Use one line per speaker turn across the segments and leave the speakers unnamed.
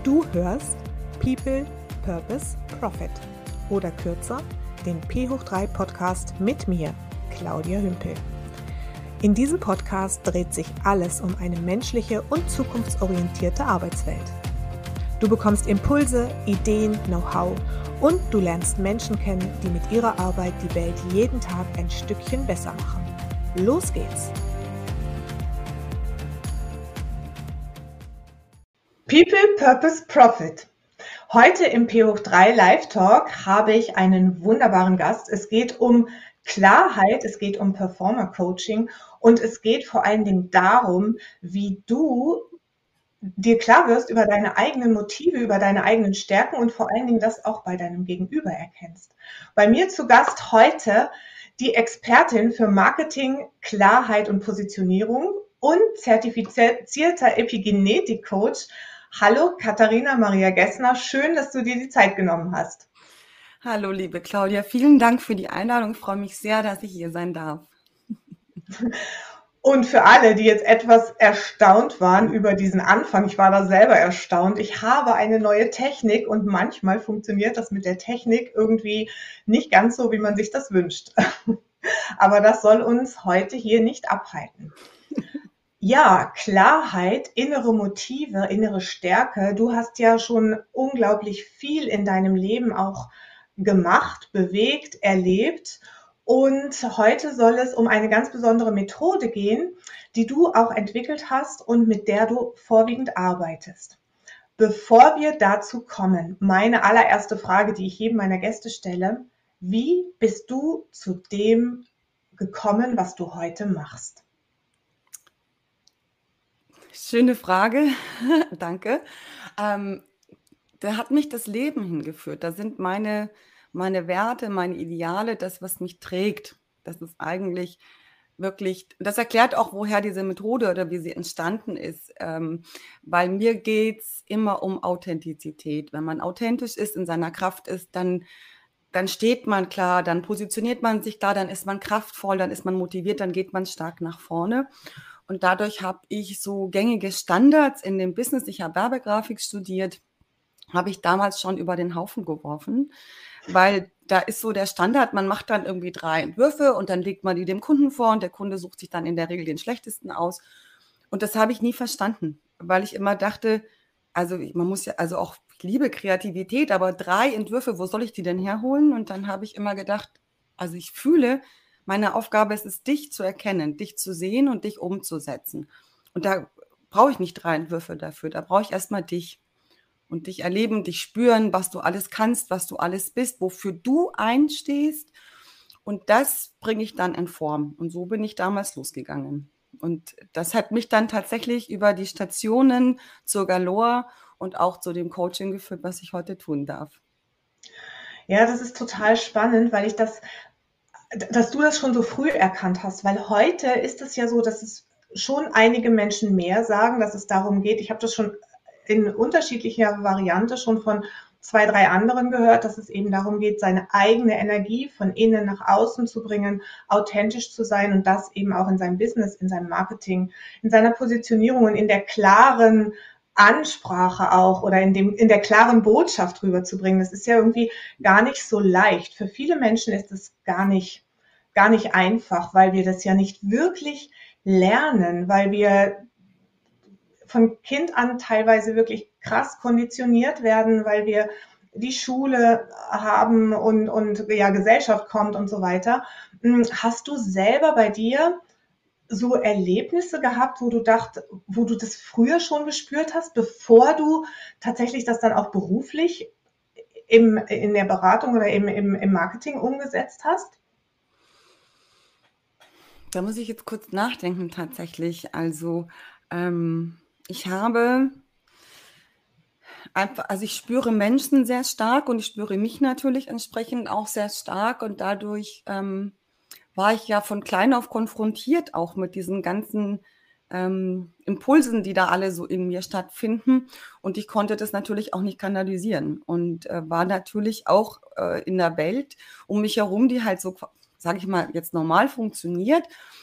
Du hörst People, Purpose, Profit oder kürzer den P3 Podcast mit mir, Claudia Hümpel. In diesem Podcast dreht sich alles um eine menschliche und zukunftsorientierte Arbeitswelt. Du bekommst Impulse, Ideen, Know-how und du lernst Menschen kennen, die mit ihrer Arbeit die Welt jeden Tag ein Stückchen besser machen. Los geht's! People, Purpose, Profit. Heute im P3 Live Talk habe ich einen wunderbaren Gast. Es geht um Klarheit, es geht um Performer Coaching und es geht vor allen Dingen darum, wie du dir klar wirst über deine eigenen Motive, über deine eigenen Stärken und vor allen Dingen das auch bei deinem Gegenüber erkennst. Bei mir zu Gast heute die Expertin für Marketing, Klarheit und Positionierung und zertifizierter Epigenetik-Coach. Hallo Katharina Maria Gessner, schön, dass du dir die Zeit genommen hast.
Hallo liebe Claudia, vielen Dank für die Einladung. Ich freue mich sehr, dass ich hier sein darf.
Und für alle, die jetzt etwas erstaunt waren über diesen Anfang, ich war da selber erstaunt, ich habe eine neue Technik und manchmal funktioniert das mit der Technik irgendwie nicht ganz so, wie man sich das wünscht. Aber das soll uns heute hier nicht abhalten. Ja, Klarheit, innere Motive, innere Stärke. Du hast ja schon unglaublich viel in deinem Leben auch gemacht, bewegt, erlebt. Und heute soll es um eine ganz besondere Methode gehen, die du auch entwickelt hast und mit der du vorwiegend arbeitest. Bevor wir dazu kommen, meine allererste Frage, die ich jedem meiner Gäste stelle: Wie bist du zu dem gekommen, was du heute machst?
Schöne Frage, danke. Da hat mich das Leben hingeführt. Da sind meine Werte, meine Ideale, das, was mich trägt. Das ist eigentlich wirklich, das erklärt auch, woher diese Methode oder wie sie entstanden ist. Weil mir geht es immer um Authentizität. Wenn man authentisch ist, in seiner Kraft ist, dann steht man klar, dann positioniert man sich klar, dann ist man kraftvoll, dann ist man motiviert, dann geht man stark nach vorne. Und dadurch habe ich so gängige Standards in dem Business, ich habe Werbegrafik studiert, habe ich damals schon über den Haufen geworfen, weil da ist so der Standard, man macht dann irgendwie 3 Entwürfe und dann legt man die dem Kunden vor und der Kunde sucht sich dann in der Regel den schlechtesten aus. Und das habe ich nie verstanden, weil ich immer dachte, also man muss ja, also auch, ich liebe Kreativität, aber 3 Entwürfe, wo soll ich die denn herholen? Und dann habe ich immer gedacht, also ich fühle, meine Aufgabe ist es, dich zu erkennen, dich zu sehen und dich umzusetzen. Und da brauche ich nicht 3 Entwürfe dafür, da brauche ich erstmal dich. Und dich erleben, dich spüren, was du alles kannst, was du alles bist, wofür du einstehst. Und das bringe ich dann in Form. Und so bin ich damals losgegangen. Und das hat mich dann tatsächlich über die Stationen zur Galore und auch zu dem Coaching geführt, was ich heute tun darf.
Ja, das ist total spannend, weil dass du das schon so früh erkannt hast, weil heute ist es ja so, dass es schon einige Menschen mehr sagen, dass es darum geht. Ich habe das schon in unterschiedlicher Variante schon von 2, 3 anderen gehört, dass es eben darum geht, seine eigene Energie von innen nach außen zu bringen, authentisch zu sein und das eben auch in seinem Business, in seinem Marketing, in seiner Positionierung und in der klaren Ansprache auch oder in der klaren Botschaft rüberzubringen. Das ist ja irgendwie gar nicht so leicht. Für viele Menschen ist es gar nicht einfach, weil wir das ja nicht wirklich lernen, weil wir von Kind an teilweise wirklich krass konditioniert werden, weil wir die Schule haben und ja, Gesellschaft kommt und so weiter. Hast du selber bei dir so Erlebnisse gehabt, wo du das früher schon gespürt hast, bevor du tatsächlich das dann auch beruflich in der Beratung oder im Marketing umgesetzt hast?
Da muss ich jetzt kurz nachdenken tatsächlich. Also ich habe einfach, also ich spüre Menschen sehr stark und ich spüre mich natürlich entsprechend auch sehr stark und dadurch war ich ja von klein auf konfrontiert auch mit diesen ganzen Impulsen, die da alle so in mir stattfinden und ich konnte das natürlich auch nicht kanalisieren und war natürlich auch in der Welt um mich herum, die halt so, sage ich mal, jetzt normal funktioniert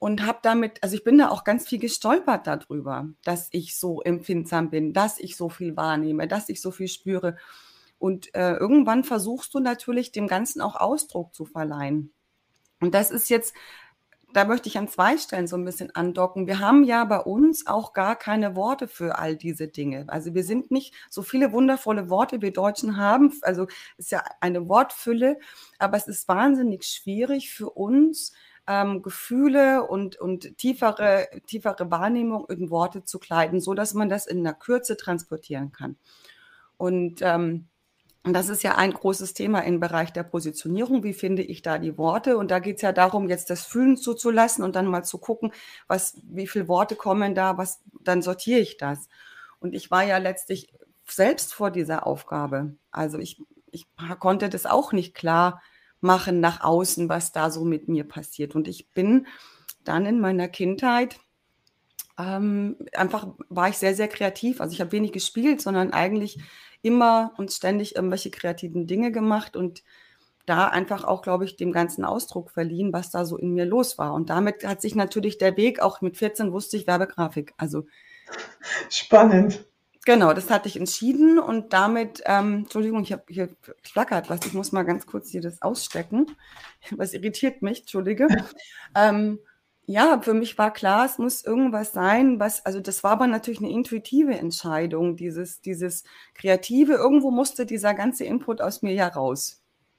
und habe damit, also ich bin da auch ganz viel gestolpert darüber, dass ich so empfindsam bin, dass ich so viel wahrnehme, dass ich so viel spüre. Und irgendwann versuchst du natürlich dem Ganzen auch Ausdruck zu verleihen. Und das ist jetzt, da möchte ich an zwei Stellen so ein bisschen andocken. Wir haben ja bei uns auch gar keine Worte für all diese Dinge. Also wir sind nicht so viele wundervolle Worte, wir Deutschen haben. Also es ist ja eine Wortfülle, aber es ist wahnsinnig schwierig für uns, Gefühle und tiefere Wahrnehmung in Worte zu kleiden, so dass man das in einer Kürze transportieren kann. Und das ist ja ein großes Thema im Bereich der Positionierung. Wie finde ich da die Worte? Und da geht es ja darum, jetzt das Fühlen zuzulassen und dann mal zu gucken, wie viele Worte kommen da, dann sortiere ich das. Und ich war ja letztlich selbst vor dieser Aufgabe. Also ich konnte das auch nicht klar machen nach außen, was da so mit mir passiert. Und ich bin dann in meiner Kindheit einfach war ich sehr, sehr kreativ. Also ich habe wenig gespielt, sondern eigentlich immer und ständig irgendwelche kreativen Dinge gemacht und da einfach auch, glaube ich, dem ganzen Ausdruck verliehen, was da so in mir los war. Und damit hat sich natürlich der Weg, auch mit 14 wusste ich Werbegrafik. Also
Spannend.
genau, das hatte ich entschieden und damit, Entschuldigung, ich habe hier flackert was, ich muss mal ganz kurz hier das ausstecken. Was irritiert mich, Entschuldige. Ja, für mich war klar, es muss irgendwas sein, also das war aber natürlich eine intuitive Entscheidung, dieses Kreative, irgendwo musste dieser ganze Input aus mir ja raus.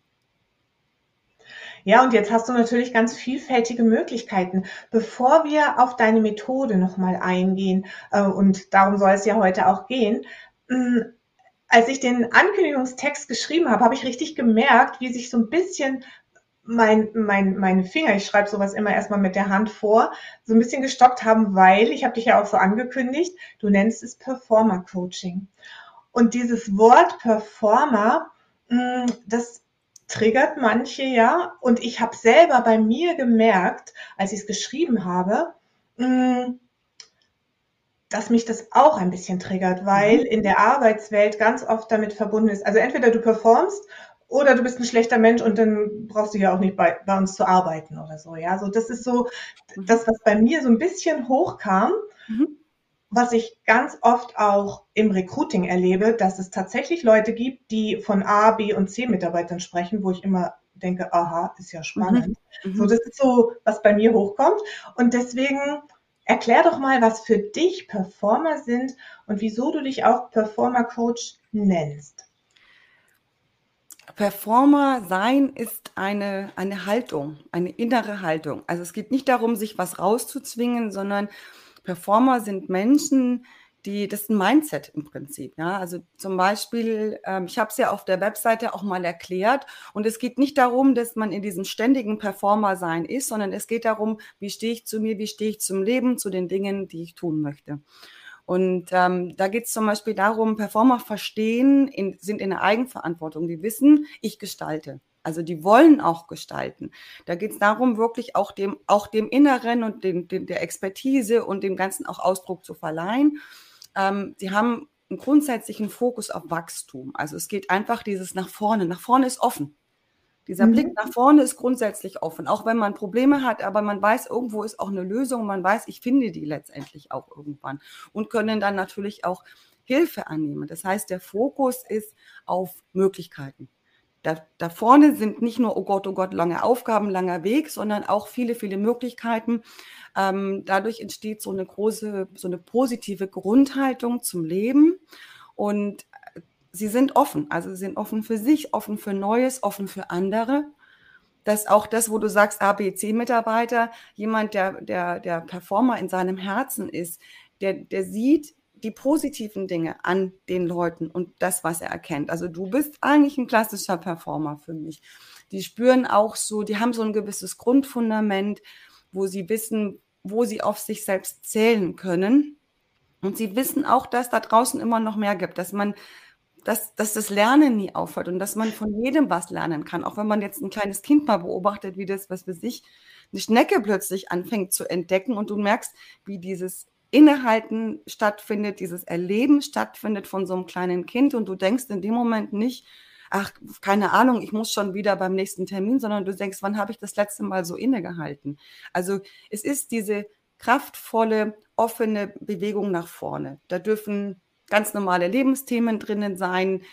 Ja, und jetzt hast du natürlich ganz vielfältige Möglichkeiten. Bevor wir auf deine Methode nochmal eingehen, und darum soll es ja heute auch gehen, als ich den Ankündigungstext geschrieben habe, habe ich richtig gemerkt, wie sich so ein bisschen meine Finger, ich schreibe sowas immer erstmal mit der Hand vor, so ein bisschen gestockt haben, weil, ich habe dich ja auch so angekündigt, du nennst es Performer Coaching. Und dieses Wort Performer, das triggert manche ja. Und ich habe selber bei mir gemerkt, als ich es geschrieben habe, dass mich das auch ein bisschen triggert, weil in der Arbeitswelt ganz oft damit verbunden ist. Also entweder du performst oder du bist ein schlechter Mensch und dann brauchst du ja auch nicht bei uns zu arbeiten oder so. Ja, so das ist so das, was bei mir so ein bisschen hochkam. Was ich ganz oft auch im Recruiting erlebe, dass es tatsächlich Leute gibt, die von A, B und C Mitarbeitern sprechen, wo ich immer denke, aha, ist ja spannend. So, das ist so, was bei mir hochkommt. Und deswegen erklär doch mal, was für dich Performer sind und wieso du dich auch Performer Coach nennst.
Performer sein ist eine Haltung, eine innere Haltung. Also es geht nicht darum, sich was rauszuzwingen, sondern Performer sind Menschen, das ist ein Mindset im Prinzip. Ja? Also zum Beispiel, ich habe es ja auf der Webseite auch mal erklärt und es geht nicht darum, dass man in diesem ständigen Performer-Sein ist, sondern es geht darum, wie stehe ich zu mir, wie stehe ich zum Leben, zu den Dingen, die ich tun möchte. Und da geht es zum Beispiel darum, Performer sind in der Eigenverantwortung. Die wissen, ich gestalte. Also die wollen auch gestalten. Da geht es darum, wirklich auch dem Inneren und der Expertise und dem Ganzen auch Ausdruck zu verleihen. Sie haben einen grundsätzlichen Fokus auf Wachstum. Also es geht einfach dieses nach vorne. Nach vorne ist offen. Dieser Blick nach vorne ist grundsätzlich offen, auch wenn man Probleme hat, aber man weiß, irgendwo ist auch eine Lösung, man weiß, ich finde die letztendlich auch irgendwann und können dann natürlich auch Hilfe annehmen. Das heißt, der Fokus ist auf Möglichkeiten. Da vorne sind nicht nur, oh Gott, lange Aufgaben, langer Weg, sondern auch viele, viele Möglichkeiten. Dadurch entsteht so eine positive Grundhaltung zum Leben und sie sind offen, also sie sind offen für sich, offen für Neues, offen für andere. Dass auch das, wo du sagst, ABC-Mitarbeiter, jemand, der Performer in seinem Herzen ist, der sieht die positiven Dinge an den Leuten und das, was er erkennt. Also du bist eigentlich ein klassischer Performer für mich. Die spüren auch so, die haben so ein gewisses Grundfundament, wo sie wissen, wo sie auf sich selbst zählen können. Und sie wissen auch, dass da draußen immer noch mehr gibt, dass das Lernen nie aufhört und dass man von jedem was lernen kann. Auch wenn man jetzt ein kleines Kind mal beobachtet, wie das, was für sich eine Schnecke plötzlich anfängt zu entdecken und du merkst, wie dieses Innehalten stattfindet, dieses Erleben stattfindet von so einem kleinen Kind und du denkst in dem Moment nicht, ach, keine Ahnung, ich muss schon wieder beim nächsten Termin, sondern du denkst, wann habe ich das letzte Mal so innegehalten? Also es ist diese kraftvolle, offene Bewegung nach vorne. Da dürfen ganz normale Lebensthemen drinnen sein.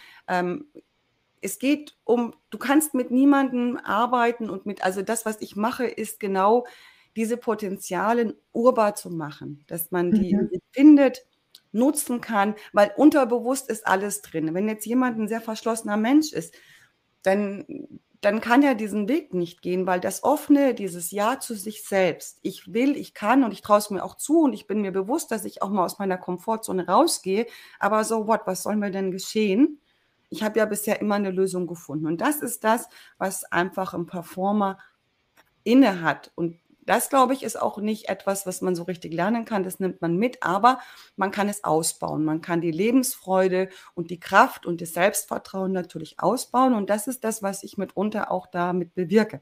Es geht um, du kannst mit niemandem arbeiten und also das, was ich mache, ist genau diese Potenziale urbar zu machen, dass man die findet, nutzen kann, weil unterbewusst ist alles drin. Wenn jetzt jemand ein sehr verschlossener Mensch ist, dann, dann kann er diesen Weg nicht gehen, weil das Offene, dieses Ja zu sich selbst, ich will, ich kann und ich traue es mir auch zu und ich bin mir bewusst, dass ich auch mal aus meiner Komfortzone rausgehe, aber so what, was soll mir denn geschehen? Ich habe ja bisher immer eine Lösung gefunden und das ist das, was einfach ein Performer inne hat. Und das, glaube ich, ist auch nicht etwas, was man so richtig lernen kann. Das nimmt man mit, aber man kann es ausbauen. Man kann die Lebensfreude und die Kraft und das Selbstvertrauen natürlich ausbauen. Und das ist das, was ich mitunter auch damit bewirke.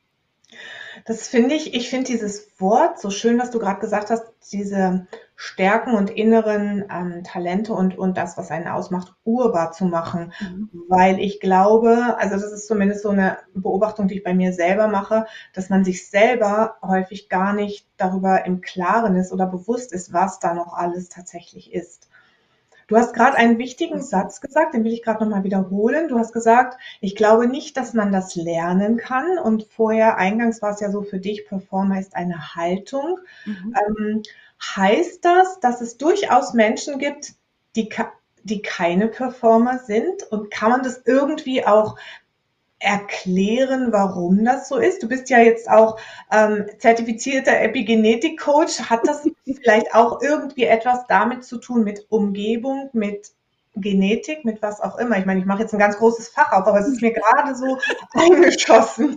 Das finde ich finde dieses Wort so schön, was du gerade gesagt hast, diese Stärken und inneren Talente und das, was einen ausmacht, urbar zu machen. Weil ich glaube, also das ist zumindest so eine Beobachtung, die ich bei mir selber mache, dass man sich selber häufig gar nicht darüber im Klaren ist oder bewusst ist, was da noch alles tatsächlich ist. Du hast gerade einen wichtigen Satz gesagt, den will ich gerade nochmal wiederholen. Du hast gesagt, ich glaube nicht, dass man das lernen kann. Und vorher, eingangs war es ja so für dich, Performer ist eine Haltung. Heißt das, dass es durchaus Menschen gibt, die keine Performer sind? Und kann man das irgendwie auch erklären, warum das so ist? Du bist ja jetzt auch zertifizierter Epigenetik-Coach. Hat das vielleicht auch irgendwie etwas damit zu tun, mit Umgebung, mit Genetik, mit was auch immer? Ich meine, ich mache jetzt ein ganz großes Fach auf, aber es ist mir gerade so eingeschossen.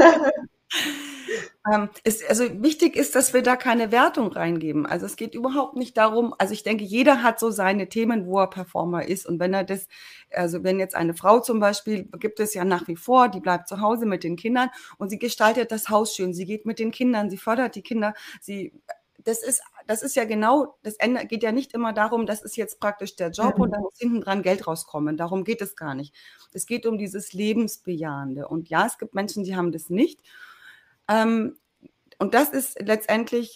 Also wichtig ist, dass wir da keine Wertung reingeben. Also es geht überhaupt nicht darum, also ich denke, jeder hat so seine Themen, wo er Performer ist. Und wenn er das, also wenn jetzt eine Frau zum Beispiel, gibt es ja nach wie vor, die bleibt zu Hause mit den Kindern und sie gestaltet das Haus schön, sie geht mit den Kindern, sie fördert die Kinder, das ist ja genau, das Ende geht ja nicht immer darum, das ist jetzt praktisch der Job und da muss hinten dran Geld rauskommen. Darum geht es gar nicht. Es geht um dieses Lebensbejahende. Und ja, es gibt Menschen, die haben das nicht. Und das ist letztendlich,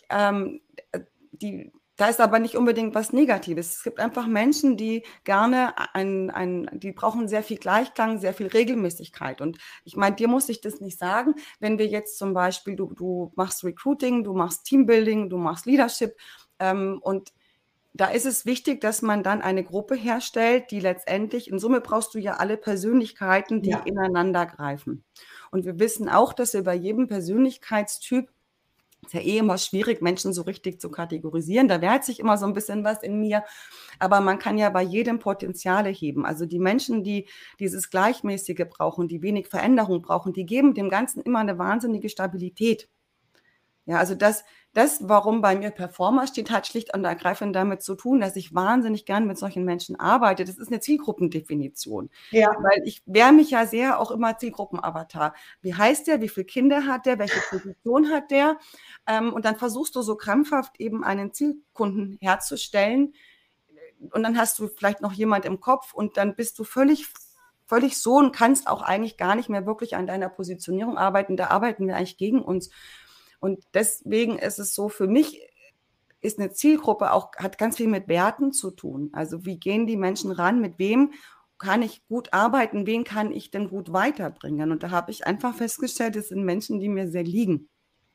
da ist aber nicht unbedingt was Negatives. Es gibt einfach Menschen, die gerne die brauchen sehr viel Gleichklang, sehr viel Regelmäßigkeit. Und ich meine, dir muss ich das nicht sagen, wenn wir jetzt zum Beispiel, du machst Recruiting, du machst Teambuilding, du machst Leadership, und da ist es wichtig, dass man dann eine Gruppe herstellt, die letztendlich, in Summe brauchst du ja alle Persönlichkeiten, die ineinander greifen. Und wir wissen auch, dass wir bei jedem Persönlichkeitstyp, ist ja immer schwierig, Menschen so richtig zu kategorisieren. Da wehrt sich immer so ein bisschen was in mir. Aber man kann ja bei jedem Potenziale heben. Also die Menschen, die dieses Gleichmäßige brauchen, die wenig Veränderung brauchen, die geben dem Ganzen immer eine wahnsinnige Stabilität. Ja, also das, warum bei mir Performer steht, hat schlicht und ergreifend damit zu tun, dass ich wahnsinnig gern mit solchen Menschen arbeite. Das ist eine Zielgruppendefinition.
Ja.
Weil ich wehre mich ja sehr auch immer Zielgruppenavatar. Wie heißt der? Wie viele Kinder hat der? Welche Position hat der? Und dann versuchst du so krampfhaft eben einen Zielkunden herzustellen. Und dann hast du vielleicht noch jemand im Kopf und dann bist du völlig so und kannst auch eigentlich gar nicht mehr wirklich an deiner Positionierung arbeiten. Da arbeiten wir eigentlich gegen uns. Und deswegen ist es so, für mich ist eine Zielgruppe auch, hat ganz viel mit Werten zu tun. Also wie gehen die Menschen ran, mit wem kann ich gut arbeiten, wen kann ich denn gut weiterbringen? Und da habe ich einfach festgestellt, es sind Menschen, die mir sehr liegen.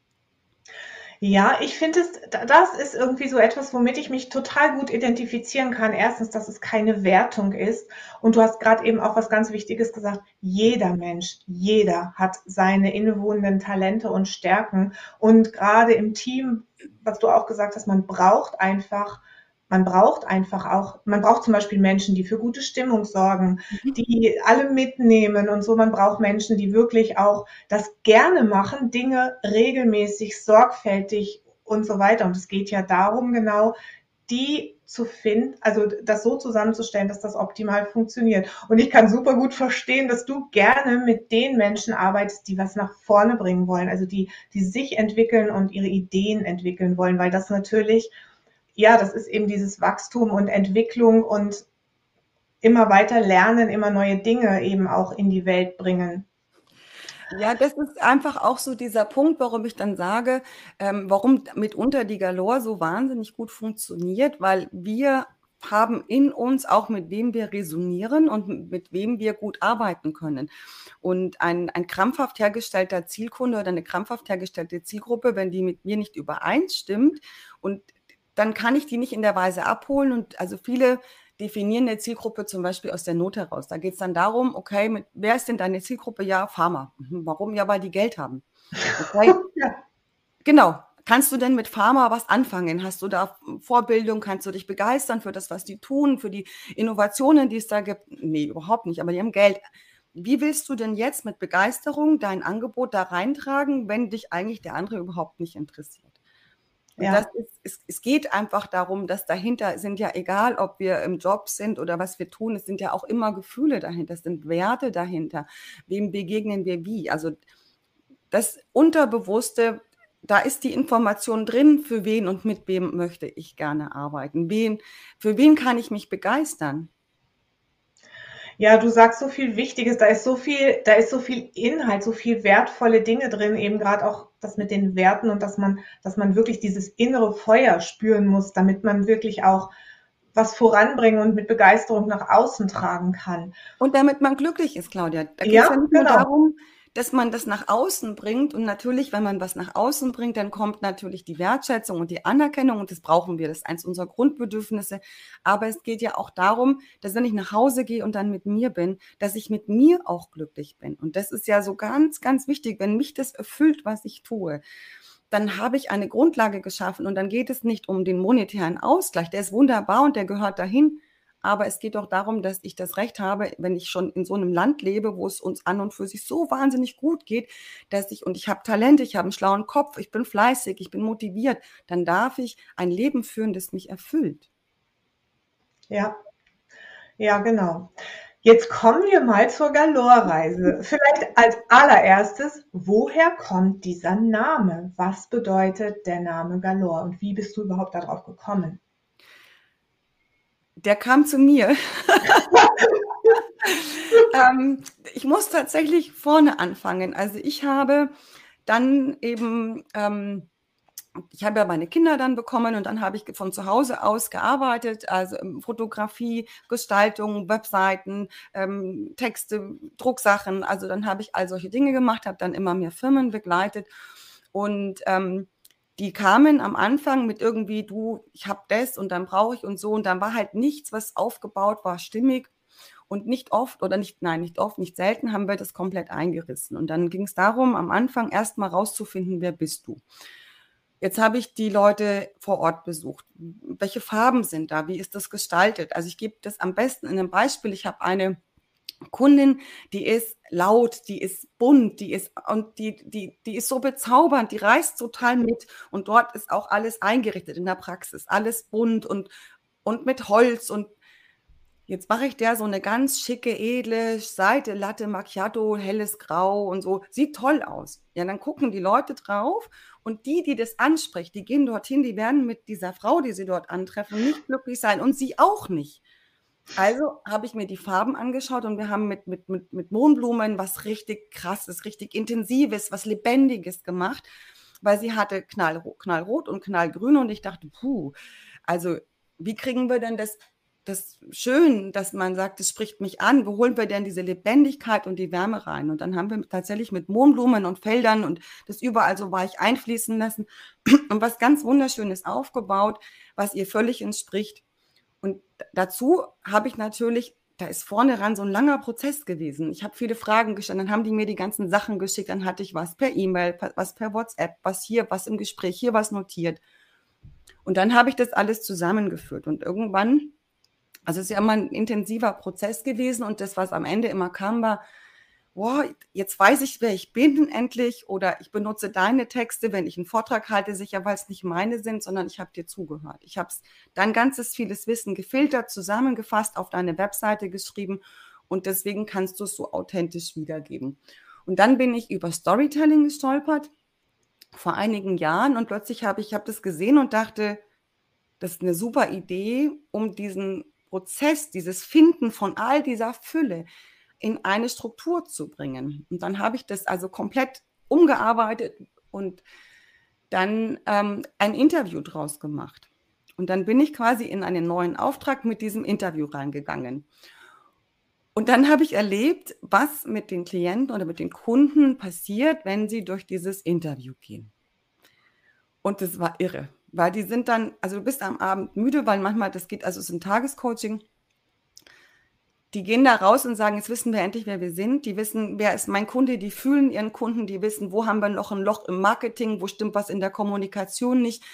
Ja, ich finde das ist irgendwie so etwas, womit ich mich total gut identifizieren kann. Erstens, dass es keine Wertung ist. Und du hast gerade eben auch was ganz Wichtiges gesagt. Jeder Mensch, jeder hat seine innewohnenden Talente und Stärken. Und gerade im Team, was du auch gesagt hast, man braucht zum Beispiel Menschen, die für gute Stimmung sorgen, die alle mitnehmen und so. Man braucht Menschen, die wirklich auch das gerne machen, Dinge regelmäßig, sorgfältig und so weiter. Und es geht ja darum, genau die zu finden, also das so zusammenzustellen, dass das optimal funktioniert. Und ich kann super gut verstehen, dass du gerne mit den Menschen arbeitest, die was nach vorne bringen wollen, also die sich entwickeln und ihre Ideen entwickeln wollen, weil das natürlich, ja, das ist eben dieses Wachstum und Entwicklung und immer weiter lernen, immer neue Dinge eben auch in die Welt bringen.
Ja, das ist einfach auch so dieser Punkt, warum ich dann sage, warum mitunter die Galore so wahnsinnig gut funktioniert, weil wir haben in uns auch, mit wem wir resonieren und mit wem wir gut arbeiten können. Und ein krampfhaft hergestellter Zielkunde oder eine krampfhaft hergestellte Zielgruppe, wenn die mit mir nicht übereinstimmt, und dann kann ich die nicht in der Weise abholen. Und also viele definieren eine Zielgruppe zum Beispiel aus der Not heraus. Da geht es dann darum, okay, wer ist denn deine Zielgruppe? Ja, Pharma. Warum? Ja, weil die Geld haben. Okay,
Ja.
genau. Kannst du denn mit Pharma was anfangen? Hast du da Vorbildung? Kannst du dich begeistern für das, was die tun, für die Innovationen, die es da gibt? Nee, überhaupt nicht, aber die haben Geld. Wie willst du denn jetzt mit Begeisterung dein Angebot da reintragen, wenn dich eigentlich der andere überhaupt nicht interessiert? Und das
Ja.
es geht einfach darum, dass dahinter sind ja, egal ob wir im Job sind oder was wir tun, es sind ja auch immer Gefühle dahinter, es sind Werte dahinter. Wem begegnen wir wie? Also das Unterbewusste, da ist die Information drin, für wen und mit wem möchte ich gerne arbeiten. Für wen kann ich mich begeistern?
Ja, du sagst so viel Wichtiges, da ist so viel Inhalt, so viel wertvolle Dinge drin, eben gerade auch das mit den Werten und dass man wirklich dieses innere Feuer spüren muss, damit man wirklich auch was voranbringen und mit Begeisterung nach außen tragen kann.
Und damit man glücklich ist, Claudia. Da geht es ja
Ja,
nicht nur
genau.
darum, dass man das nach außen bringt. Und natürlich, wenn man was nach außen bringt, dann kommt natürlich die Wertschätzung und die Anerkennung. Und das brauchen wir. Das ist eins unserer Grundbedürfnisse. Aber es geht ja auch darum, dass wenn ich nach Hause gehe und dann mit mir bin, dass ich mit mir auch glücklich bin. Und das ist ja so ganz, ganz wichtig. Wenn mich das erfüllt, was ich tue, dann habe ich eine Grundlage geschaffen. Und dann geht es nicht um den monetären Ausgleich. Der ist wunderbar und der gehört dahin. Aber es geht doch darum, dass ich das Recht habe, wenn ich schon in so einem Land lebe, wo es uns an und für sich so wahnsinnig gut geht, und ich habe Talente, ich habe einen schlauen Kopf, ich bin fleißig, ich bin motiviert, dann darf ich ein Leben führen, das mich erfüllt.
Ja, ja, genau. Jetzt kommen wir mal zur Galore-Reise. Vielleicht als allererstes, woher kommt dieser Name? Was bedeutet der Name Galore und wie bist du überhaupt darauf gekommen?
Der kam zu mir. Ich muss tatsächlich vorne anfangen. Also ich habe dann eben ich habe ja meine Kinder dann bekommen und dann habe ich von zu Hause aus gearbeitet, also Fotografie, Gestaltung, Webseiten, Texte, Drucksachen. Also dann habe ich all solche Dinge gemacht, habe dann immer mehr Firmen begleitet und die kamen am Anfang mit irgendwie, du, ich habe das und dann brauche ich und so, und dann war halt nichts, was aufgebaut war, stimmig. Und nicht oft oder nicht, nein, nicht oft, nicht selten haben wir das komplett eingerissen. Und dann ging es darum, am Anfang erst mal rauszufinden, wer bist du? Jetzt habe ich die Leute vor Ort besucht. Welche Farben sind da? Wie ist das gestaltet? Also ich gebe das am besten in einem Beispiel. Ich habe eine Kundin, die ist laut, die ist bunt, die ist so bezaubernd, die reißt total mit. Und dort ist auch alles eingerichtet in der Praxis, alles bunt und mit Holz. Und jetzt mache ich der so eine ganz schicke, edle Seite, Latte Macchiato, helles Grau und so. Sieht toll aus. Ja, dann gucken die Leute drauf und die das anspricht, die gehen dorthin, die werden mit dieser Frau, die sie dort antreffen, nicht glücklich sein und sie auch nicht. Also habe ich mir die Farben angeschaut und wir haben mit Mohnblumen was richtig krasses, richtig intensives, was Lebendiges gemacht, weil sie hatte knallrot und knallgrün und ich dachte, also wie kriegen wir denn das schön, dass man sagt, es spricht mich an. Wo holen wir denn diese Lebendigkeit und die Wärme rein? Und dann haben wir tatsächlich mit Mohnblumen und Feldern und das überall so weich einfließen lassen und was ganz Wunderschönes aufgebaut, was ihr völlig entspricht. Und dazu habe ich natürlich, da ist vorne ran so ein langer Prozess gewesen. Ich habe viele Fragen gestellt, dann haben die mir die ganzen Sachen geschickt, dann hatte ich was per E-Mail, was per WhatsApp, was hier, was im Gespräch, hier was notiert. Und dann habe ich das alles zusammengeführt und irgendwann, also es ist ja immer ein intensiver Prozess gewesen und das, was am Ende immer kam, war, wow, jetzt weiß ich, wer ich bin endlich, oder ich benutze deine Texte, wenn ich einen Vortrag halte, sicher, weil es nicht meine sind, sondern ich habe dir zugehört. Ich habe dein ganzes vieles Wissen gefiltert, zusammengefasst, auf deine Webseite geschrieben und deswegen kannst du es so authentisch wiedergeben. Und dann bin ich über Storytelling gestolpert vor einigen Jahren und plötzlich habe ich das gesehen und dachte, das ist eine super Idee, um Prozess, dieses Finden von all dieser Fülle in eine Struktur zu bringen. Und dann habe ich das also komplett umgearbeitet und dann ein Interview draus gemacht. Und dann bin ich quasi in einen neuen Auftrag mit diesem Interview reingegangen. Und dann habe ich erlebt, was mit den Klienten oder mit den Kunden passiert, wenn sie durch dieses Interview gehen. Und das war irre, weil die sind dann, also du bist am Abend müde, weil manchmal das geht, also es ist ein Tagescoaching, die gehen da raus und sagen, jetzt wissen wir endlich, wer wir sind, die wissen, wer ist mein Kunde, die fühlen ihren Kunden, die wissen, wo haben wir noch ein Loch im Marketing, wo stimmt was in der Kommunikation nicht.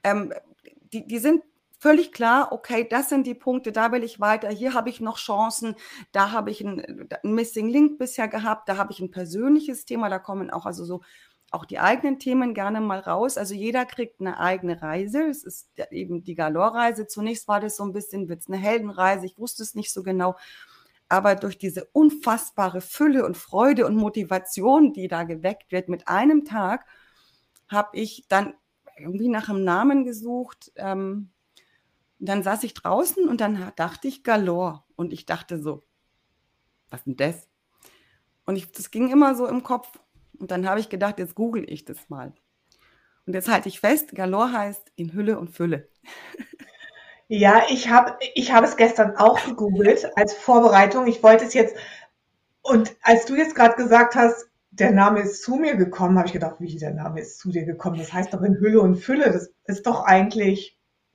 Die sind völlig klar, okay, das sind die Punkte, da will ich weiter, hier habe ich noch Chancen, da habe ich einen Missing Link bisher gehabt, da habe ich ein persönliches Thema, da kommen auch also so auch die eigenen Themen gerne mal raus. Also jeder kriegt eine eigene Reise. Es ist eben die Galore-Reise. Zunächst war das so ein bisschen, wird es eine Heldenreise, ich wusste es nicht so genau. Aber durch diese unfassbare Fülle und Freude und Motivation, die da geweckt wird mit einem Tag, habe ich dann irgendwie nach einem Namen gesucht. Dann saß ich draußen und dann dachte ich Galore. Und ich dachte so, was denn das? Und das ging immer so im Kopf. Und dann habe ich gedacht, jetzt google ich das mal. Und jetzt halte ich fest, Galore heißt in Hülle und Fülle.
Ja, ich hab es gestern auch gegoogelt als Vorbereitung. Ich wollte es jetzt, und als du jetzt gerade gesagt hast, der Name ist zu mir gekommen, habe ich gedacht, wie der Name ist zu dir gekommen? Das heißt doch in Hülle und Fülle. Das ist doch eigentlich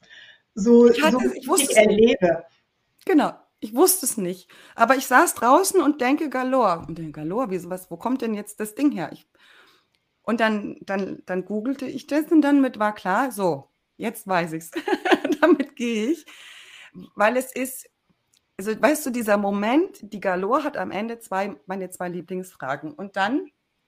so, so
Ich
wie
wusste
ich
es nicht.
erlebe.
Genau, ich wusste es nicht. Aber ich saß draußen und denke Galore. Und denke, Galore, wo kommt denn jetzt das Ding her? Und dann googelte ich das und dann war klar, so, jetzt weiß ich es. Damit gehe ich. Weil es ist, also weißt du, dieser Moment, die Galore hat am Ende meine zwei Lieblingsfragen. Und dann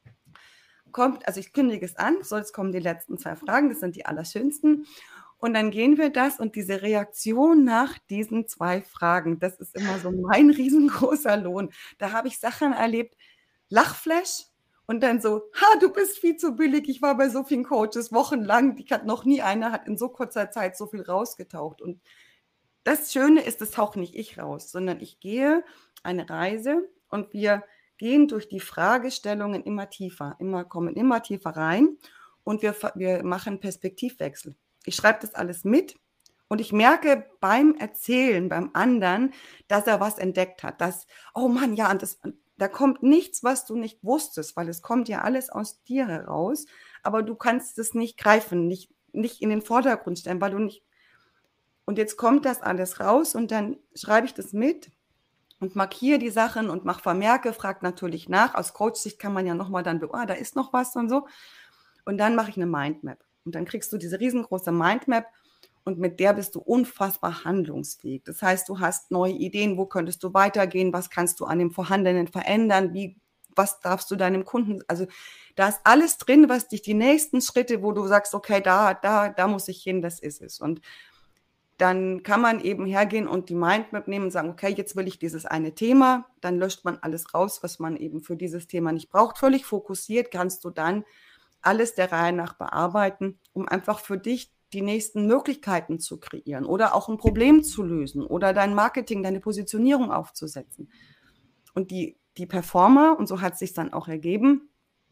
kommt, also ich kündige es an, so jetzt kommen die letzten zwei Fragen, das sind die allerschönsten. Und dann gehen wir das und diese Reaktion nach diesen zwei Fragen, das ist immer so mein riesengroßer Lohn. Da habe ich Sachen erlebt, Lachflash und dann so, ha, du bist viel zu billig. Ich war bei so vielen Coaches wochenlang, einer hat in so kurzer Zeit so viel rausgetaucht. Und das Schöne ist, das taucht nicht ich raus, sondern ich gehe eine Reise und wir gehen durch die Fragestellungen kommen immer tiefer rein und wir machen Perspektivwechsel. Ich schreibe das alles mit und ich merke beim Erzählen, beim anderen, dass er was entdeckt hat, dass, oh Mann, ja, da kommt nichts, was du nicht wusstest, weil es kommt ja alles aus dir heraus, aber du kannst es nicht greifen, nicht in den Vordergrund stellen, weil du nicht. Und jetzt kommt das alles raus und dann schreibe ich das mit und markiere die Sachen und mache Vermerke, frage natürlich nach. Aus Coach-Sicht kann man ja nochmal dann, da ist noch was und so. Und dann mache ich eine Mindmap. Und dann kriegst du diese riesengroße Mindmap und mit der bist du unfassbar handlungsfähig. Das heißt, du hast neue Ideen, wo könntest du weitergehen, was kannst du an dem Vorhandenen verändern, was darfst du deinem Kunden, also da ist alles drin, was dich die nächsten Schritte, wo du sagst, okay, da muss ich hin, das ist es. Und dann kann man eben hergehen und die Mindmap nehmen und sagen, okay, jetzt will ich dieses eine Thema, dann löscht man alles raus, was man eben für dieses Thema nicht braucht. Völlig fokussiert kannst du dann alles der Reihe nach bearbeiten, um einfach für dich die nächsten Möglichkeiten zu kreieren oder auch ein Problem zu lösen oder dein Marketing, deine Positionierung aufzusetzen. Und die Performer, und so hat es sich dann auch ergeben,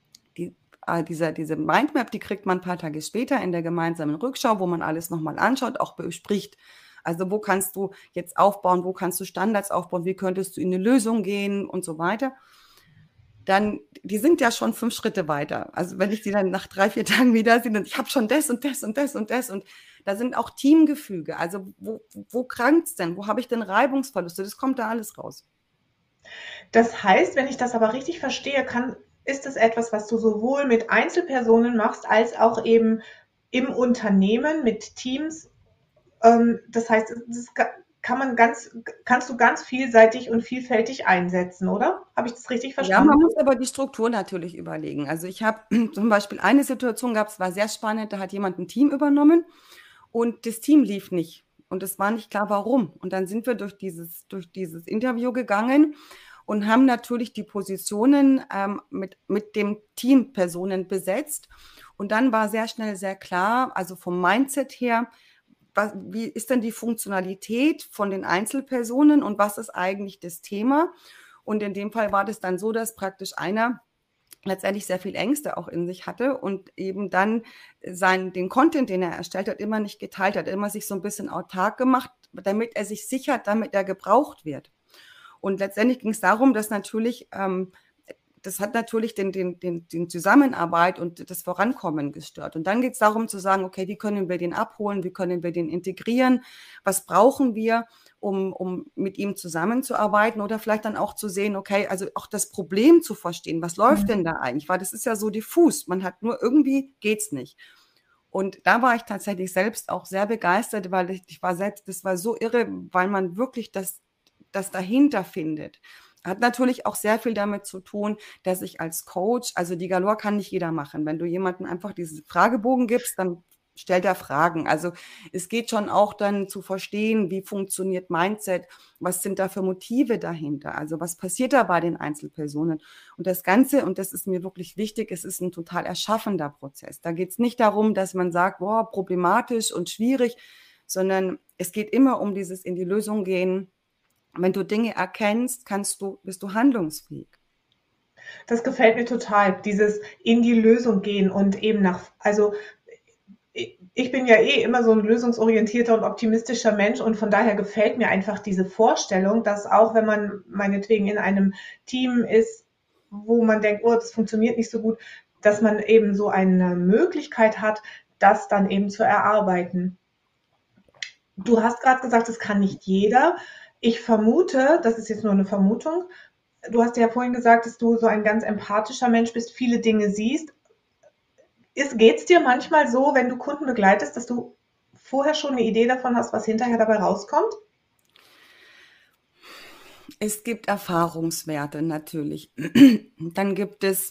diese Mindmap, die kriegt man ein paar Tage später in der gemeinsamen Rückschau, wo man alles nochmal anschaut, auch bespricht. Also wo kannst du jetzt aufbauen, wo kannst du Standards aufbauen, wie könntest du in eine Lösung gehen und so weiter. Dann, die sind ja schon 5 Schritte weiter. Also wenn ich die dann nach 3, 4 Tagen wieder sehe, dann ich habe schon das und das und das und das und da sind auch Teamgefüge. Also wo krankt's denn? Wo habe ich denn Reibungsverluste? Das kommt da alles raus.
Das heißt, wenn ich das aber richtig verstehe, ist es etwas, was du sowohl mit Einzelpersonen machst, als auch eben im Unternehmen mit Teams. Das heißt, kannst du ganz vielseitig und vielfältig einsetzen, oder? Habe ich das richtig
Ja, man
verstanden?
muss aber die Struktur natürlich überlegen. Also ich habe zum Beispiel eine Situation gehabt, es war sehr spannend, da hat jemand ein Team übernommen und das Team lief nicht. Und es war nicht klar, warum. Und dann sind wir durch dieses Interview gegangen und haben natürlich die Positionen mit dem Team Personen besetzt. Und dann war sehr schnell sehr klar, also vom Mindset her, wie ist denn die Funktionalität von den Einzelpersonen und was ist eigentlich das Thema? Und in dem Fall war das dann so, dass praktisch einer letztendlich sehr viel Ängste auch in sich hatte und eben dann den Content, den er erstellt hat, immer nicht geteilt hat, immer sich so ein bisschen autark gemacht, damit er sich sichert, damit er gebraucht wird. Und letztendlich ging es darum, dass natürlich das hat natürlich den Zusammenarbeit und das Vorankommen gestört. Und dann geht es darum zu sagen, okay, wie können wir den abholen, wie können wir den integrieren, was brauchen wir, um mit ihm zusammenzuarbeiten oder vielleicht dann auch zu sehen, okay, also auch das Problem zu verstehen, was läuft denn da eigentlich, weil das ist ja so diffus, man hat nur irgendwie geht's nicht. Und da war ich tatsächlich selbst auch sehr begeistert, weil ich war selbst, das war so irre, weil man wirklich das dahinter findet. Hat natürlich auch sehr viel damit zu tun, dass ich als Coach, also die Galore kann nicht jeder machen. Wenn du jemandem einfach diesen Fragebogen gibst, dann stellt er Fragen. Also es geht schon auch dann zu verstehen, wie funktioniert Mindset, was sind da für Motive dahinter, also was passiert da bei den Einzelpersonen. Und das Ganze, und das ist mir wirklich wichtig, es ist ein total erschaffender Prozess. Da geht es nicht darum, dass man sagt, boah, problematisch und schwierig, sondern es geht immer um dieses in die Lösung gehen. Wenn du Dinge erkennst, bist du handlungsfähig.
Das gefällt mir total, dieses in die Lösung gehen und eben also ich bin ja immer so ein lösungsorientierter und optimistischer Mensch und von daher gefällt mir einfach diese Vorstellung, dass auch wenn man meinetwegen in einem Team ist, wo man denkt, oh, das funktioniert nicht so gut, dass man eben so eine Möglichkeit hat, das dann eben zu erarbeiten. Du hast gerade gesagt, das kann nicht jeder. Ich vermute, das ist jetzt nur eine Vermutung, du hast ja vorhin gesagt, dass du so ein ganz empathischer Mensch bist, viele Dinge siehst. Geht es dir manchmal so, wenn du Kunden begleitest, dass du vorher schon eine Idee davon hast, was hinterher dabei rauskommt?
Es gibt Erfahrungswerte natürlich. Dann gibt es,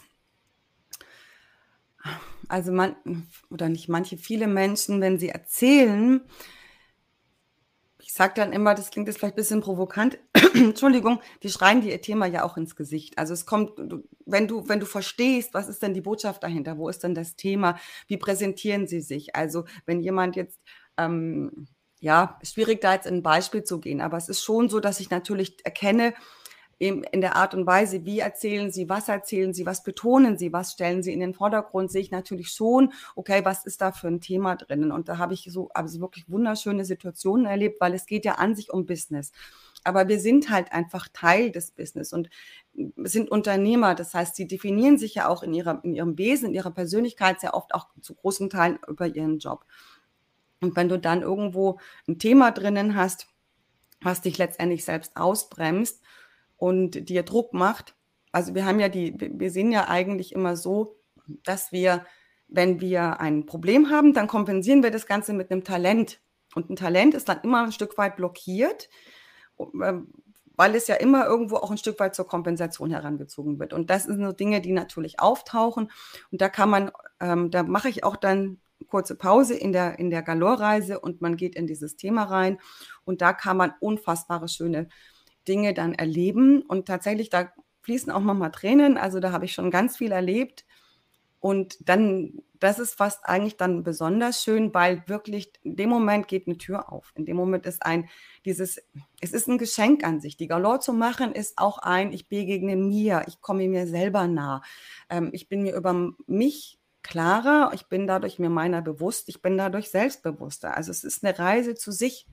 also viele Menschen, wenn sie erzählen, ich sage dann immer, das klingt jetzt vielleicht ein bisschen provokant, Entschuldigung, die schreien dir ihr Thema ja auch ins Gesicht. Also es kommt, wenn du verstehst, was ist denn die Botschaft dahinter, wo ist denn das Thema, wie präsentieren sie sich? Also wenn jemand jetzt, schwierig da jetzt in ein Beispiel zu gehen, aber es ist schon so, dass ich natürlich erkenne, eben in der Art und Weise, wie erzählen Sie, was betonen Sie, was stellen Sie in den Vordergrund, sehe ich natürlich schon, okay, was ist da für ein Thema drinnen? Und da habe ich also wirklich wunderschöne Situationen erlebt, weil es geht ja an sich um Business. Aber wir sind halt einfach Teil des Business und sind Unternehmer. Das heißt, sie definieren sich ja auch in ihrem Wesen, in ihrer Persönlichkeit sehr oft auch zu großen Teilen über ihren Job. Und wenn du dann irgendwo ein Thema drinnen hast, was dich letztendlich selbst ausbremst, und dir Druck macht. Also wir sehen ja eigentlich immer so, dass wenn wir ein Problem haben, dann kompensieren wir das Ganze mit einem Talent. Und ein Talent ist dann immer ein Stück weit blockiert, weil es ja immer irgendwo auch ein Stück weit zur Kompensation herangezogen wird. Und das sind so Dinge, die natürlich auftauchen. Und da mache ich auch dann kurze Pause in der Galore-Reise und man geht in dieses Thema rein. Und da kann man unfassbare schöne Dinge dann erleben und tatsächlich, da fließen auch manchmal Tränen, also da habe ich schon ganz viel erlebt und dann, das ist fast eigentlich dann besonders schön, weil wirklich in dem Moment geht eine Tür auf, in dem Moment ist es ist ein Geschenk an sich, die Galore zu machen ist auch ich begegne mir, ich komme mir selber nah, ich bin mir über mich klarer, ich bin dadurch mir meiner bewusst, ich bin dadurch selbstbewusster, also es ist eine Reise zu sich.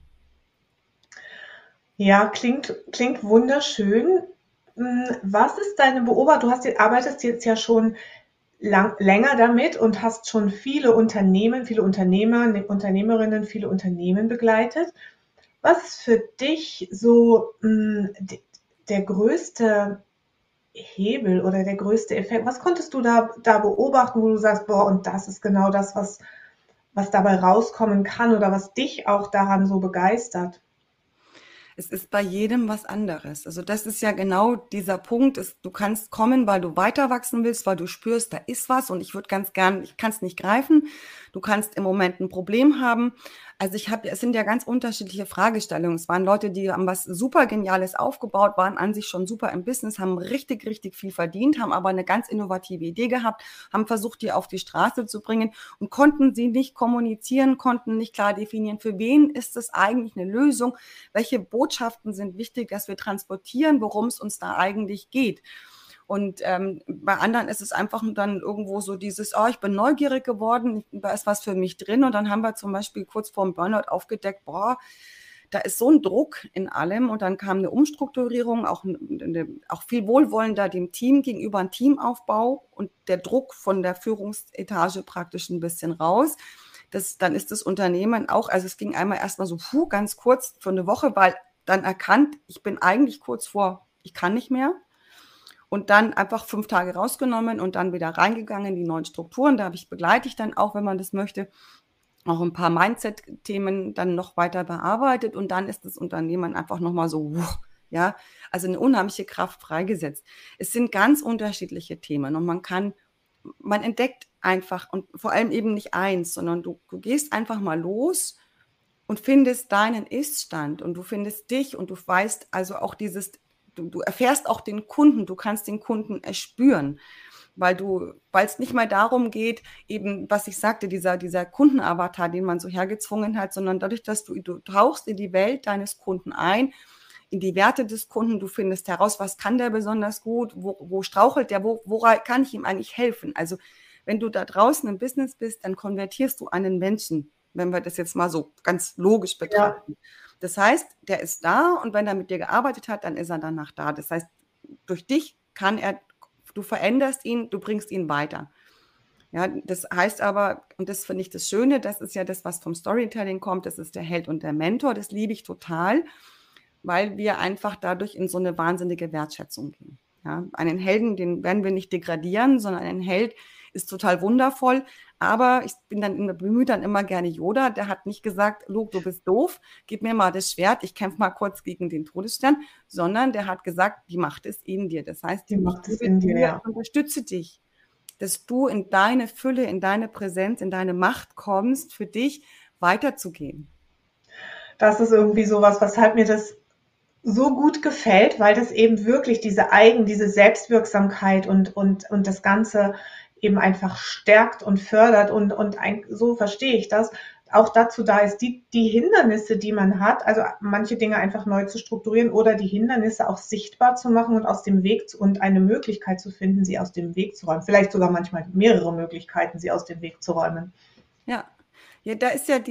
Ja, klingt wunderschön. Was ist deine Beobachtung? Du arbeitest jetzt ja schon länger damit und hast schon viele Unternehmen, viele Unternehmer, Unternehmerinnen, viele Unternehmen begleitet. Was ist für dich so der größte Hebel oder der größte Effekt? Was konntest du da beobachten, wo du sagst, boah, und das ist genau das, was dabei rauskommen kann oder was dich auch daran so begeistert?
Es ist bei jedem was anderes. Also das ist ja genau dieser Punkt. Du kannst kommen, weil du weiter wachsen willst, weil du spürst, da ist was und ich würde ganz gern, ich kann es nicht greifen. Du kannst im Moment ein Problem haben. Also es sind ja ganz unterschiedliche Fragestellungen. Es waren Leute, die haben was super Geniales aufgebaut, waren an sich schon super im Business, haben richtig, richtig viel verdient, haben aber eine ganz innovative Idee gehabt, haben versucht, die auf die Straße zu bringen und konnten sie nicht kommunizieren, konnten nicht klar definieren, für wen ist es eigentlich eine Lösung, welche Botschaften sind wichtig, dass wir transportieren, worum es uns da eigentlich geht. Und bei anderen ist es einfach dann irgendwo so dieses, oh, ich bin neugierig geworden, da ist was für mich drin. Und dann haben wir zum Beispiel kurz vor dem Burnout aufgedeckt, boah, da ist so ein Druck in allem. Und dann kam eine Umstrukturierung, auch viel wohlwollender dem Team gegenüber, ein Teamaufbau und der Druck von der Führungsetage praktisch ein bisschen raus. Dann ist das Unternehmen auch, also es ging einmal erstmal so ganz kurz für eine Woche, weil dann erkannt, ich bin eigentlich kurz vor, ich kann nicht mehr. Und dann einfach 5 Tage rausgenommen und dann wieder reingegangen in die neuen Strukturen. Da begleite ich dann auch, wenn man das möchte, auch ein paar Mindset-Themen dann noch weiter bearbeitet. Und dann ist das Unternehmen einfach nochmal so, ja, also eine unheimliche Kraft freigesetzt. Es sind ganz unterschiedliche Themen und man entdeckt einfach und vor allem eben nicht eins, sondern du gehst einfach mal los und findest deinen Ist-Stand und du findest dich und du weißt also auch du erfährst auch den Kunden, du kannst den Kunden erspüren, weil es nicht mal darum geht, eben, was ich sagte, dieser Kundenavatar, den man so hergezwungen hat, sondern dadurch, dass du tauchst in die Welt deines Kunden ein, in die Werte des Kunden, du findest heraus, was kann der besonders gut, wo strauchelt der, woran kann ich ihm eigentlich helfen? Also wenn du da draußen im Business bist, dann konvertierst du einen Menschen, wenn wir das jetzt mal so ganz logisch betrachten. Ja. Das heißt, der ist da und wenn er mit dir gearbeitet hat, dann ist er danach da. Das heißt, durch dich du veränderst ihn, du bringst ihn weiter. Ja, das heißt aber, und das finde ich das Schöne, das ist ja das, was vom Storytelling kommt, das ist der Held und der Mentor, das liebe ich total, weil wir einfach dadurch in so eine wahnsinnige Wertschätzung gehen. Ja, einen Helden, den werden wir nicht degradieren, sondern ein Held ist total wundervoll. Aber ich bemühe dann immer gerne Yoda. Der hat nicht gesagt, Luke, du bist doof, gib mir mal das Schwert, ich kämpfe mal kurz gegen den Todesstern, sondern der hat gesagt, die Macht ist in dir. Das heißt,
die Macht ist in dir, ja.
Ich unterstütze dich, dass du in deine Fülle, in deine Präsenz, in deine Macht kommst, für dich weiterzugehen.
Das ist irgendwie sowas, weshalb mir das so gut gefällt, weil das eben wirklich diese Selbstwirksamkeit und das Ganze eben einfach stärkt und fördert und so verstehe ich das, auch dazu da ist, die Hindernisse, die man hat, also manche Dinge einfach neu zu strukturieren oder die Hindernisse auch sichtbar zu machen und aus dem Weg und eine Möglichkeit zu finden, sie aus dem Weg zu räumen. Vielleicht sogar manchmal mehrere Möglichkeiten, sie aus dem Weg zu räumen.
Ja, da ist ja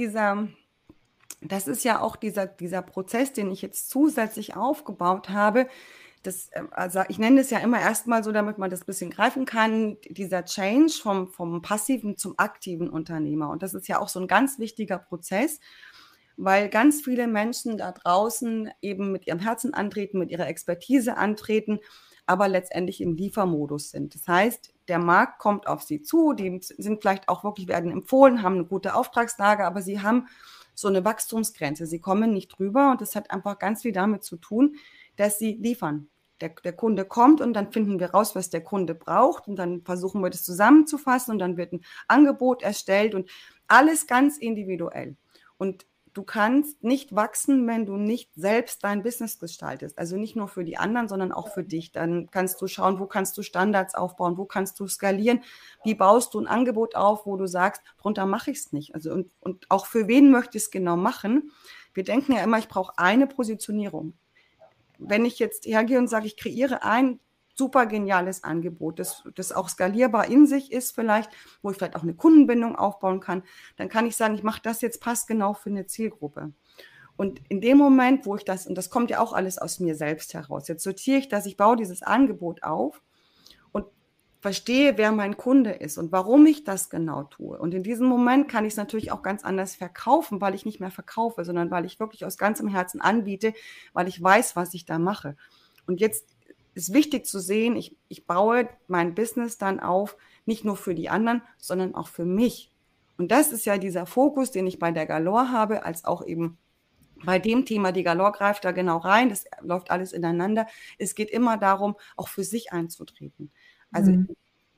das ist ja auch dieser Prozess, den ich jetzt zusätzlich aufgebaut habe. Also ich nenne es ja immer erstmal so, damit man das ein bisschen greifen kann, dieser Change vom passiven zum aktiven Unternehmer. Und das ist ja auch so ein ganz wichtiger Prozess, weil ganz viele Menschen da draußen eben mit ihrem Herzen antreten, mit ihrer Expertise antreten, aber letztendlich im Liefermodus sind. Das heißt, der Markt kommt auf sie zu, die sind vielleicht auch wirklich, werden empfohlen, haben eine gute Auftragslage, aber sie haben so eine Wachstumsgrenze. Sie kommen nicht drüber und das hat einfach ganz viel damit zu tun, dass sie liefern. Der Kunde kommt und dann finden wir raus, was der Kunde braucht und dann versuchen wir das zusammenzufassen und dann wird ein Angebot erstellt und alles ganz individuell. Und du kannst nicht wachsen, wenn du nicht selbst dein Business gestaltest. Also nicht nur für die anderen, sondern auch für dich. Dann kannst du schauen, wo kannst du Standards aufbauen, wo kannst du skalieren, wie baust du ein Angebot auf, wo du sagst, drunter mache ich es nicht. Also und auch für wen möchte ich es genau machen? Wir denken ja immer, ich brauche eine Positionierung. Wenn ich jetzt hergehe und sage, ich kreiere ein super geniales Angebot, das auch skalierbar in sich ist vielleicht, wo ich vielleicht auch eine Kundenbindung aufbauen kann, dann kann ich sagen, ich mache das jetzt passgenau für eine Zielgruppe. Und in dem Moment, wo ich das, und das kommt ja auch alles aus mir selbst heraus, jetzt sortiere ich das, ich baue dieses Angebot auf und verstehe, wer mein Kunde ist und warum ich das genau tue. Und in diesem Moment kann ich es natürlich auch ganz anders verkaufen, weil ich nicht mehr verkaufe, sondern weil ich wirklich aus ganzem Herzen anbiete, weil ich weiß, was ich da mache. Und jetzt ist wichtig zu sehen, ich baue mein Business dann auf, nicht nur für die anderen, sondern auch für mich. Und das ist ja dieser Fokus, den ich bei der Galore habe, als auch eben bei dem Thema, die Galore greift da genau rein, das läuft alles ineinander. Es geht immer darum, auch für sich einzutreten. Also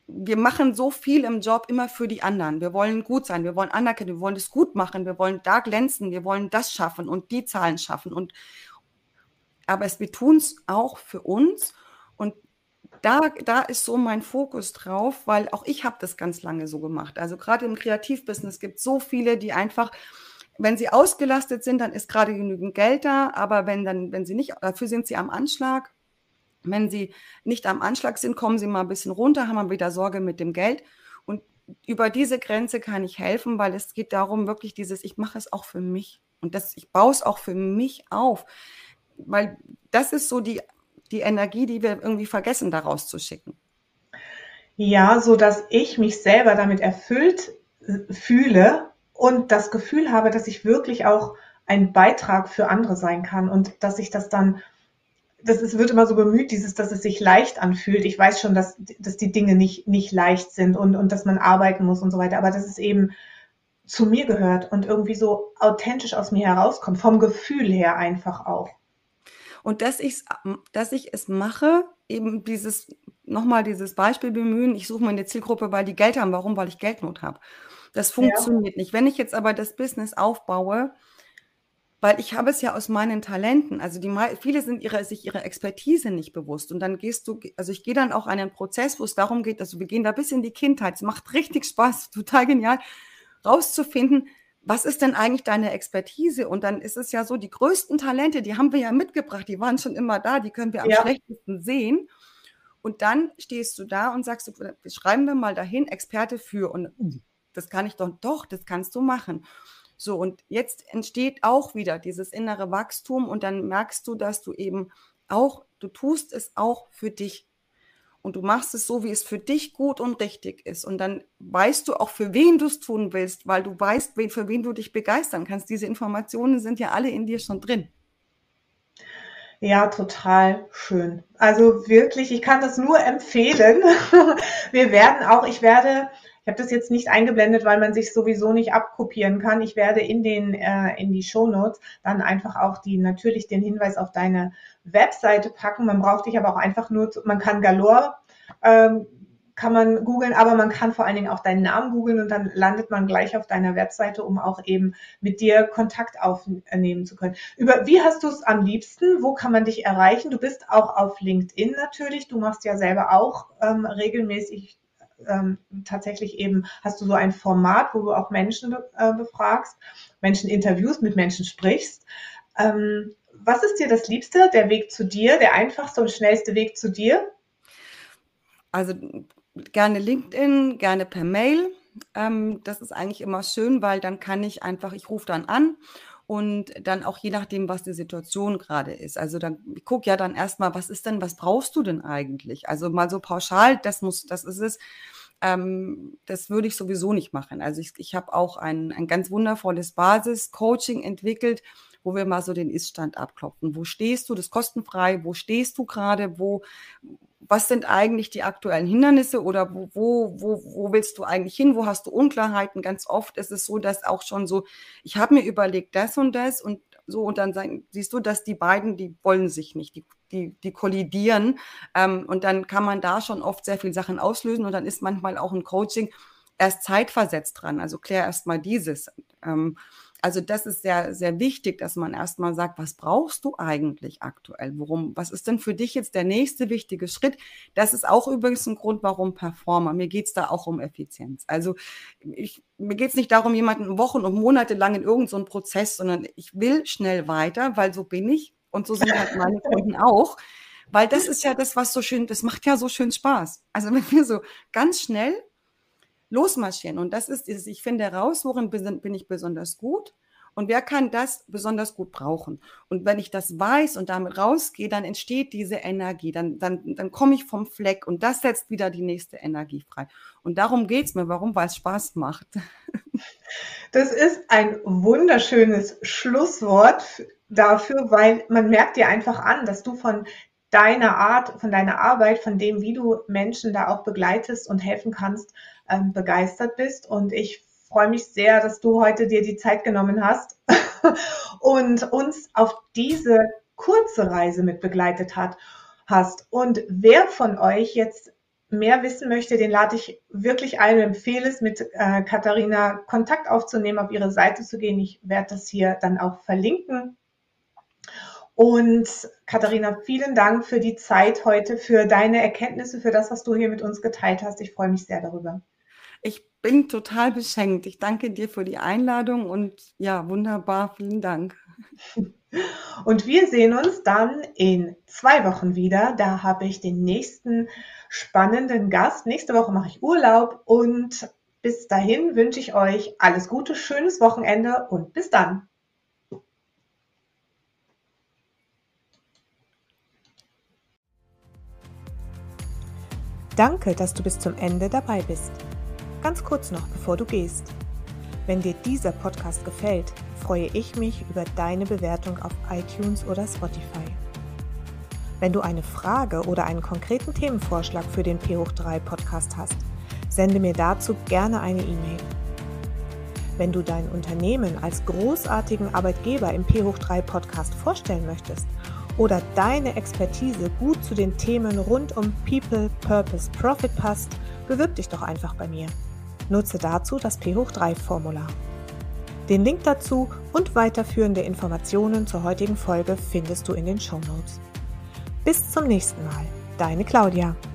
wir machen so viel im Job immer für die anderen. Wir wollen gut sein, wir wollen anerkennen, wir wollen das gut machen, wir wollen da glänzen, wir wollen das schaffen und die Zahlen schaffen. Aber wir tun es auch für uns. Und da ist so mein Fokus drauf, weil auch ich habe das ganz lange so gemacht. Also gerade im Kreativbusiness gibt es so viele, die einfach, wenn sie ausgelastet sind, dann ist gerade genügend Geld da, aber wenn sie nicht, dafür sind sie am Anschlag. Wenn sie nicht am Anschlag sind, kommen sie mal ein bisschen runter, haben wir wieder Sorge mit dem Geld. Und über diese Grenze kann ich helfen, weil es geht darum, wirklich ich mache es auch für mich. Und ich baue es auch für mich auf. Weil das ist so die Energie, die wir irgendwie vergessen, daraus zu schicken.
Ja, so dass ich mich selber damit erfüllt fühle und das Gefühl habe, dass ich wirklich auch ein Beitrag für andere sein kann und dass ich das dann, wird immer so bemüht, dass es sich leicht anfühlt. Ich weiß schon, dass die Dinge nicht leicht sind und dass man arbeiten muss und so weiter, aber dass es eben zu mir gehört und irgendwie so authentisch aus mir herauskommt, vom Gefühl her einfach auch.
Und dass ich es mache, eben nochmal dieses Beispiel bemühen, ich suche mir eine Zielgruppe, weil die Geld haben. Warum? Weil ich Geldnot habe. Das
Ja,
funktioniert nicht. Wenn ich jetzt aber das Business aufbaue, weil ich habe es ja aus meinen Talenten, also viele sind sich ihrer Expertise nicht bewusst und dann also ich gehe dann auch einen Prozess, wo es darum geht, also wir gehen da bis in die Kindheit, es macht richtig Spaß, total genial, rauszufinden, was ist denn eigentlich deine Expertise? Und dann ist es ja so, die größten Talente, die haben wir ja mitgebracht, die waren schon immer da, die können wir am
ja,
schlechtesten sehen. Und dann stehst du da und sagst, schreiben wir mal dahin, Experte für. Und das kann ich doch, das kannst du machen. So, und jetzt entsteht auch wieder dieses innere Wachstum und dann merkst du, dass du tust es auch für dich. Und du machst es so, wie es für dich gut und richtig ist. Und dann weißt du auch, für wen du es tun willst, weil du weißt, für wen du dich begeistern kannst. Diese Informationen sind ja alle in dir schon drin.
ja, total schön. Also wirklich, ich kann das nur empfehlen. Ich habe das jetzt nicht eingeblendet, weil man sich sowieso nicht abkopieren kann. Ich werde in die Shownotes dann einfach auch natürlich den Hinweis auf deine Webseite packen. Man braucht dich aber auch einfach man kann Galore ähm, kann man googeln, aber man kann vor allen Dingen auch deinen Namen googeln und dann landet man gleich auf deiner Webseite, um auch eben mit dir Kontakt aufnehmen zu können. Wie hast du es am liebsten? Wo kann man dich erreichen? Du bist auch auf LinkedIn natürlich. Du machst ja selber auch regelmäßig tatsächlich eben, hast du so ein Format, wo du auch Menschen befragst, Menschen interviewst, mit Menschen sprichst. Was ist dir das Liebste? Der Weg zu dir, der einfachste und schnellste Weg zu dir?
Also gerne LinkedIn, gerne per Mail. Das ist eigentlich immer schön, weil dann ich rufe dann an und dann auch je nachdem, was die Situation gerade ist. Also ich gucke ja dann erstmal, was brauchst du denn eigentlich? Also mal so pauschal, das ist es. Das würde ich sowieso nicht machen. Also ich habe auch ein ganz wundervolles Basis-Coaching entwickelt, wo wir mal so den Ist-Stand abklopfen. Wo stehst du? Das ist kostenfrei. Wo stehst du gerade? Was sind eigentlich die aktuellen Hindernisse oder wo willst du eigentlich hin? Wo hast du Unklarheiten? Ganz oft ist es so, dass auch schon so, ich habe mir überlegt das und das und so und dann siehst du, dass die beiden, die wollen sich nicht, die kollidieren und dann kann man da schon oft sehr viele Sachen auslösen und dann ist manchmal auch ein Coaching erst zeitversetzt dran. Also klär erst mal dieses. Also das ist sehr, sehr wichtig, dass man erstmal sagt, was brauchst du eigentlich aktuell? Was ist denn für dich jetzt der nächste wichtige Schritt? Das ist auch übrigens ein Grund, warum Performer. Mir geht's da auch um Effizienz. Also mir geht's nicht darum, jemanden Wochen und Monate lang in irgendeinen so Prozess, sondern ich will schnell weiter, weil so bin ich und so sind halt meine Kunden auch. Weil das ist ja das, das macht ja so schön Spaß. Also wenn wir so ganz schnell losmarschieren. Und ich finde heraus, worin bin ich besonders gut und wer kann das besonders gut brauchen. Und wenn ich das weiß und damit rausgehe, dann entsteht diese Energie, dann komme ich vom Fleck und das setzt wieder die nächste Energie frei. Und darum geht's mir. Warum? Weil es Spaß macht.
Das ist ein wunderschönes Schlusswort dafür, weil man merkt dir einfach an, dass du von deiner Art, von deiner Arbeit, von dem, wie du Menschen da auch begleitest und helfen kannst, begeistert bist. Und ich freue mich sehr, dass du heute dir die Zeit genommen hast und uns auf diese kurze Reise mit begleitet hast. Und wer von euch jetzt mehr wissen möchte, den lade ich wirklich ein und empfehle es, mit Katharina Kontakt aufzunehmen, auf ihre Seite zu gehen. Ich werde das hier dann auch verlinken. Und Katharina, vielen Dank für die Zeit heute, für deine Erkenntnisse, für das, was du hier mit uns geteilt hast. Ich freue mich sehr darüber.
Ich bin total beschenkt. Ich danke dir für die Einladung und ja, wunderbar, vielen Dank.
Und wir sehen uns dann in 2 Wochen wieder. Da habe ich den nächsten spannenden Gast. Nächste Woche mache ich Urlaub und bis dahin wünsche ich euch alles Gute, schönes Wochenende und bis dann. Danke, dass du bis zum Ende dabei bist. Ganz kurz noch, bevor du gehst. Wenn dir dieser Podcast gefällt, freue ich mich über deine Bewertung auf iTunes oder Spotify. Wenn du eine Frage oder einen konkreten Themenvorschlag für den P3 Podcast hast, sende mir dazu gerne eine E-Mail. Wenn du dein Unternehmen als großartigen Arbeitgeber im P3 Podcast vorstellen möchtest oder deine Expertise gut zu den Themen rund um People, Purpose, Profit passt, bewirb dich doch einfach bei mir. Nutze dazu das P3-Formular. Den Link dazu und weiterführende Informationen zur heutigen Folge findest du in den Shownotes. Bis zum nächsten Mal, deine Claudia.